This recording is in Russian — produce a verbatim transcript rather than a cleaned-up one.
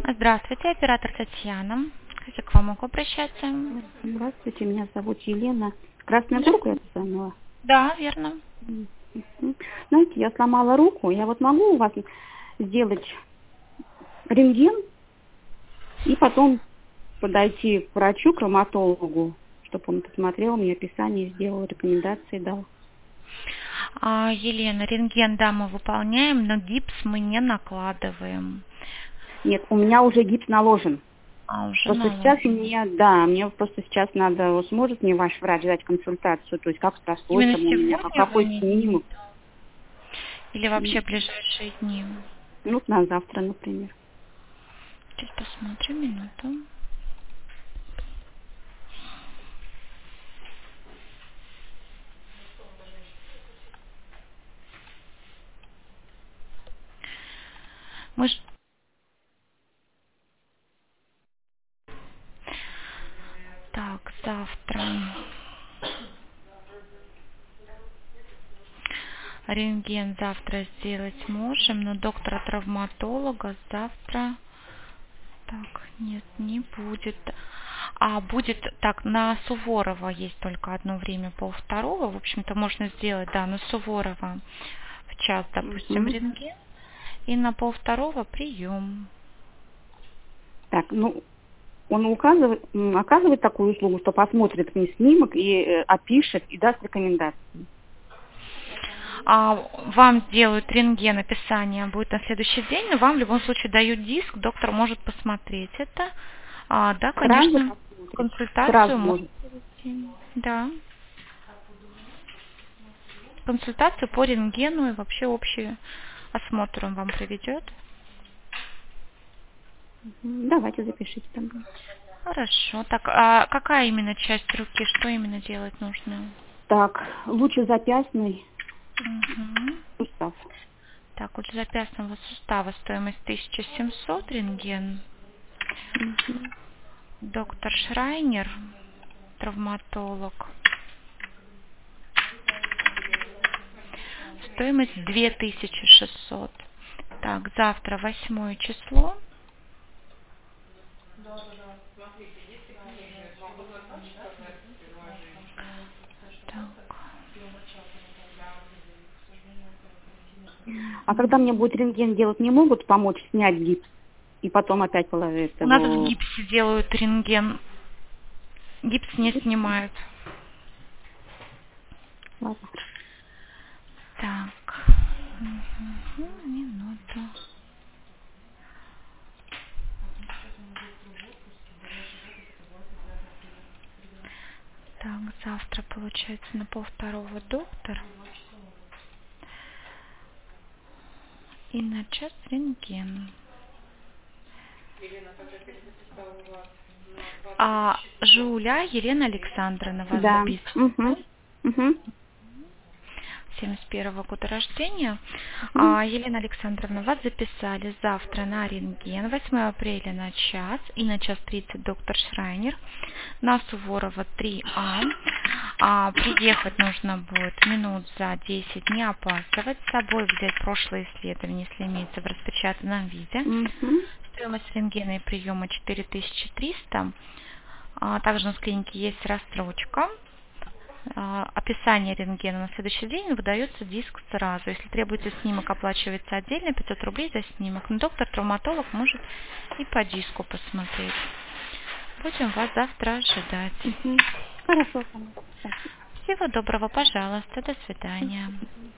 Здравствуйте, оператор Татьяна. Скажите, к вам могу обращаться? Здравствуйте, меня зовут Елена. Красная Горка я позвонила. Да, верно. Мгм. Знаете, я сломала руку. Я вот могу у вас сделать рентген и потом подойти к врачу, к ревматологу, чтобы он посмотрел мне описание, сделал рекомендации, дал. А, Елена, рентген, да, мы выполняем, но гипс мы не накладываем. Нет, у меня уже гипс наложен. А, уже Просто сейчас наложен. мне, да, мне просто сейчас надо, вот сможет мне ваш врач дать консультацию, то есть как с Именно расстройством у меня, как- сегодня вы какой не... снимок. Или вообще ближайшие дни? Ну, на завтра, например. Сейчас посмотрим, минуту. Мы ж... Так, завтра. Рентген завтра сделать можем, но доктора-травматолога завтра... Так, нет, не будет. А будет так, на Суворова есть только одно время полвторого. В общем-то, можно сделать, да, на Суворова в час, допустим, Мгм. рентген. И на полвторого прием. Так, ну, он указывает, м, оказывает такую услугу, что посмотрит мне снимок и э, опишет и даст рекомендации. А вам сделают рентген, описание будет на следующий день, но вам в любом случае дают диск, доктор может посмотреть это. А, да, Сразу конечно, посмотрит, консультацию сразу можно может. провести. Да. Консультацию по рентгену и вообще общий осмотр он вам проведет. Мгм. Давайте запишите там. Хорошо. Так, а какая именно часть руки, что именно делать нужно? Так, лучезапястный Угу. сустав. Так, у запястного сустава стоимость тысяча семьсот рентген. Мгм. Доктор Шрайнер, травматолог. Стоимость две тысячи шестьсот. Так, завтра восьмое число. Так. А когда мне будет рентген делать, не могут помочь снять гипс и потом опять положить У нас в его? гипсе делают рентген. Гипс не снимают. Ладно. Так. Мгм, минуту. Так, завтра получается на полвторого доктор. И на час рентген. А Жуля Елена Александровна вас Да. записывает, да? Угу. Угу. семьдесят первого года рождения. Угу. А, Елена Александровна, вас записали завтра на рентген, восьмого апреля на час и на час тридцать доктор Шрайнер, на Суворова три А. А, приехать нужно будет минут за десять, не опаздывать, с собой взять прошлое исследование, если имеется в распечатанном виде. Угу. Стоимость рентгена и приема четыре тысячи триста. А, также у нас в клинике есть рассрочка. А, описание рентгена на следующий день выдается диск сразу. Если требуется снимок, оплачивается отдельно пятьсот рублей за снимок. Но доктор-травматолог может и по диску посмотреть. Будем вас завтра ожидать. Угу. Хорошо, понятно. Спасибо. Всего доброго, пожалуйста, до свидания.